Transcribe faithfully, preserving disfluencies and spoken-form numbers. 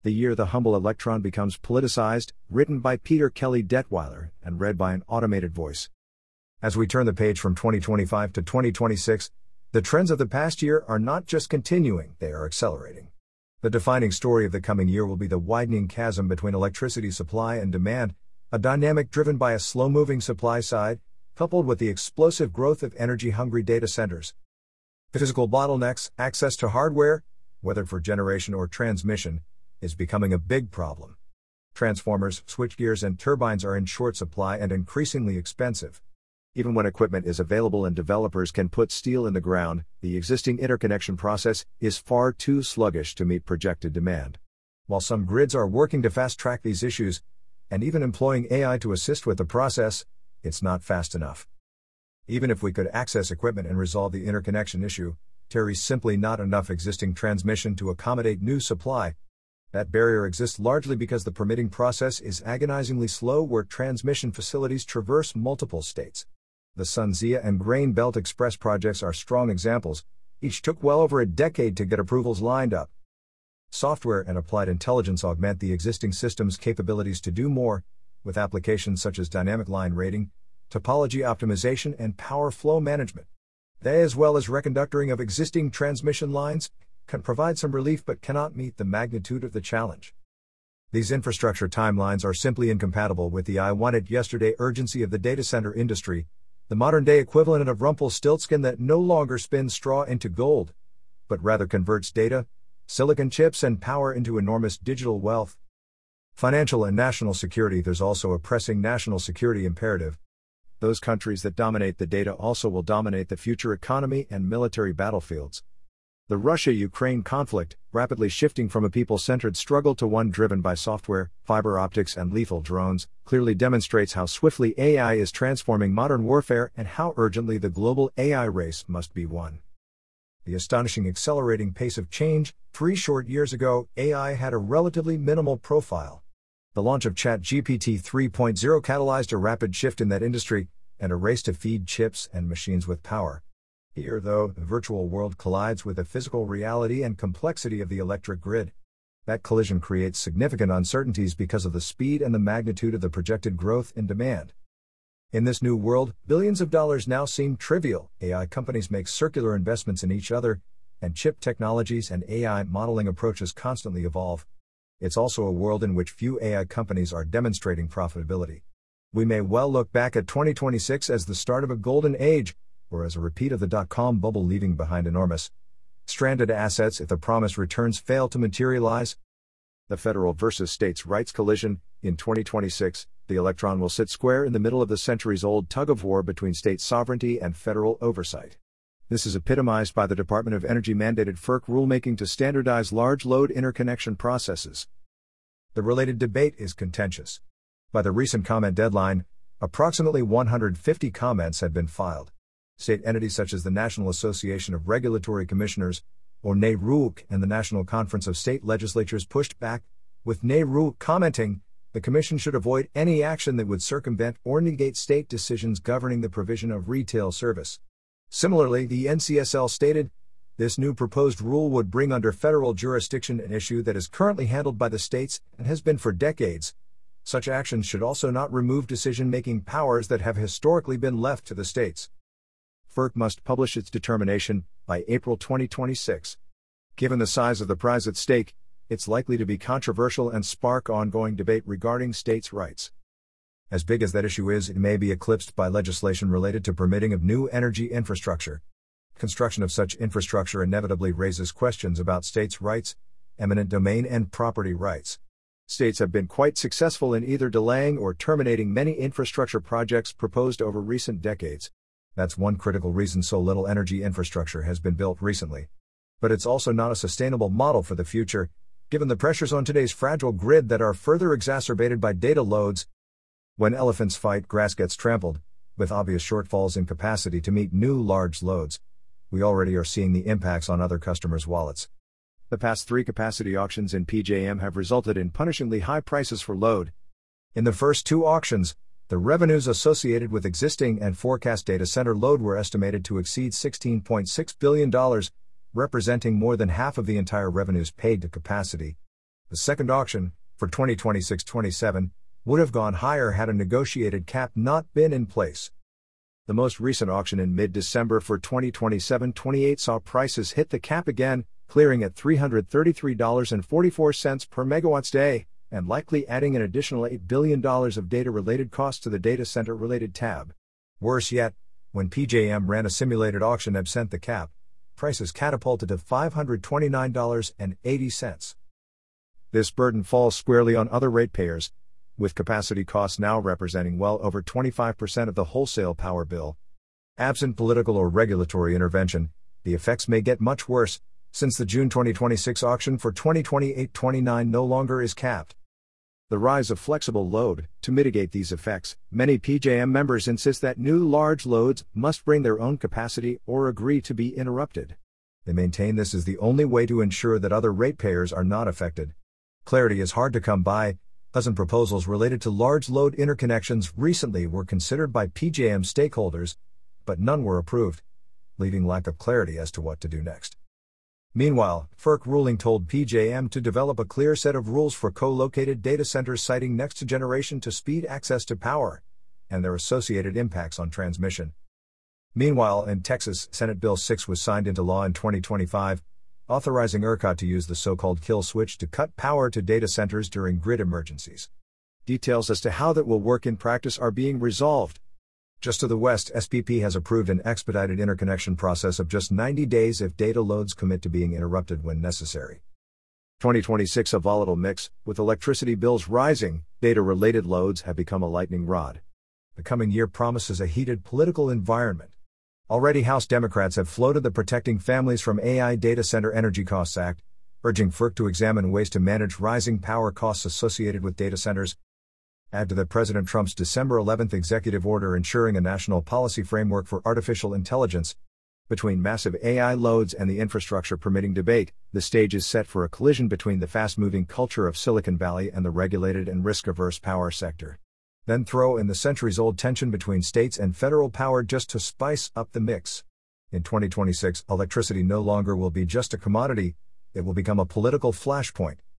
The Year the Humble Electron Becomes Politicized, written by Peter Kelly Detweiler, and read by an automated voice. As we turn the page from twenty twenty-five to twenty twenty-six, the trends of the past year are not just continuing, they are accelerating. The defining story of the coming year will be the widening chasm between electricity supply and demand, a dynamic driven by a slow-moving supply side, coupled with the explosive growth of energy-hungry data centers. Physical bottlenecks, access to hardware, whether for generation or transmission, is becoming a big problem. Transformers, switchgears, and turbines are in short supply and increasingly expensive. Even when equipment is available and developers can put steel in the ground, the existing interconnection process is far too sluggish to meet projected demand. While some grids are working to fast-track these issues, and even employing A I to assist with the process, it's not fast enough. Even if we could access equipment and resolve the interconnection issue, there is simply not enough existing transmission to accommodate new supply. That barrier exists largely because the permitting process is agonizingly slow where transmission facilities traverse multiple states. The SunZia and Grain Belt Express projects are strong examples. Each took well over a decade to get approvals lined up. Software and applied intelligence augment the existing system's capabilities to do more, with applications such as dynamic line rating, topology optimization, and power flow management. They, as well as reconductoring of existing transmission lines, can provide some relief but cannot meet the magnitude of the challenge. These infrastructure timelines are simply incompatible with the I want it yesterday urgency of the data center industry, the modern-day equivalent of Rumpelstiltskin that no longer spins straw into gold, but rather converts data, silicon chips, and power into enormous digital wealth. Financial and national security. There's also a pressing national security imperative. Those countries that dominate the data also will dominate the future economy and military battlefields. The Russia-Ukraine conflict, rapidly shifting from a people-centered struggle to one driven by software, fiber optics, and lethal drones, clearly demonstrates how swiftly A I is transforming modern warfare and how urgently the global A I race must be won. The astonishing accelerating pace of change. Three short years ago, A I had a relatively minimal profile. The launch of ChatGPT three point oh catalyzed a rapid shift in that industry, and a race to feed chips and machines with power. Here, though, the virtual world collides with the physical reality and complexity of the electric grid. That collision creates significant uncertainties because of the speed and the magnitude of the projected growth in demand. In this new world, billions of dollars now seem trivial. A I companies make circular investments in each other, and chip technologies and A I modeling approaches constantly evolve. It's also a world in which few A I companies are demonstrating profitability. We may well look back at twenty twenty-six as the start of a golden age, or as a repeat of the dot-com bubble leaving behind enormous stranded assets if the promised returns fail to materialize. The federal versus states' rights collision. In twenty twenty-six, the electron will sit square in the middle of the centuries-old tug-of-war between state sovereignty and federal oversight. This is epitomized by the Department of Energy-mandated F E R C rulemaking to standardize large-load interconnection processes. The related debate is contentious. By the recent comment deadline, approximately one hundred fifty comments had been filed. State entities such as the National Association of Regulatory Commissioners, or N A R U C, and the National Conference of State Legislatures pushed back, with N A R U C commenting, the Commission should avoid any action that would circumvent or negate state decisions governing the provision of retail service. Similarly, the N C S L stated, this new proposed rule would bring under federal jurisdiction an issue that is currently handled by the states and has been for decades. Such actions should also not remove decision-making powers that have historically been left to the states. F E R C must publish its determination by April twenty twenty-six. Given the size of the prize at stake, it's likely to be controversial and spark ongoing debate regarding states' rights. As big as that issue is, it may be eclipsed by legislation related to permitting of new energy infrastructure. Construction of such infrastructure inevitably raises questions about states' rights, eminent domain, and property rights. States have been quite successful in either delaying or terminating many infrastructure projects proposed over recent decades. That's one critical reason so little energy infrastructure has been built recently. But it's also not a sustainable model for the future, given the pressures on today's fragile grid that are further exacerbated by data loads. When elephants fight, grass gets trampled, with obvious shortfalls in capacity to meet new large loads. We already are seeing the impacts on other customers' wallets. The past three capacity auctions in P J M have resulted in punishingly high prices for load. In the first two auctions, the revenues associated with existing and forecast data center load were estimated to exceed sixteen point six billion dollars, representing more than half of the entire revenues paid to capacity. The second auction, for twenty twenty-six twenty-seven, would have gone higher had a negotiated cap not been in place. The most recent auction in mid-December for twenty twenty-seven twenty-eight saw prices hit the cap again, clearing at three hundred thirty-three dollars and forty-four cents per megawatts day, and likely adding an additional eight billion dollars of data-related costs to the data center-related tab. Worse yet, when P J M ran a simulated auction and sent the cap, prices catapulted to five hundred twenty-nine dollars and eighty cents. This burden falls squarely on other ratepayers, with capacity costs now representing well over twenty-five percent of the wholesale power bill. Absent political or regulatory intervention, the effects may get much worse, since the June twenty twenty-six auction for twenty twenty-eight twenty-nine no longer is capped. The rise of flexible load. To mitigate these effects, many P J M members insist that new large loads must bring their own capacity or agree to be interrupted. They maintain this is the only way to ensure that other ratepayers are not affected. Clarity is hard to come by. Dozen proposals related to large load interconnections recently were considered by P J M stakeholders, but none were approved, leaving lack of clarity as to what to do next. Meanwhile, F E R C ruling told P J M to develop a clear set of rules for co-located data centers citing next-generation to speed access to power, and their associated impacts on transmission. Meanwhile, in Texas, Senate Bill six was signed into law in twenty twenty-five, authorizing ERCOT to use the so-called kill switch to cut power to data centers during grid emergencies. Details as to how that will work in practice are being resolved. Just to the west, S P P has approved an expedited interconnection process of just ninety days if data loads commit to being interrupted when necessary. twenty twenty-six a volatile mix, with electricity bills rising, data-related loads have become a lightning rod. The coming year promises a heated political environment. Already House Democrats have floated the Protecting Families from A I Data Center Energy Costs Act, urging F E R C to examine ways to manage rising power costs associated with data centers. Add to that President Trump's December eleventh executive order ensuring a national policy framework for artificial intelligence. Between massive A I loads and the infrastructure permitting debate, the stage is set for a collision between the fast-moving culture of Silicon Valley and the regulated and risk-averse power sector. Then throw in the centuries-old tension between states and federal power just to spice up the mix. In twenty twenty-six, electricity no longer will be just a commodity, it will become a political flashpoint.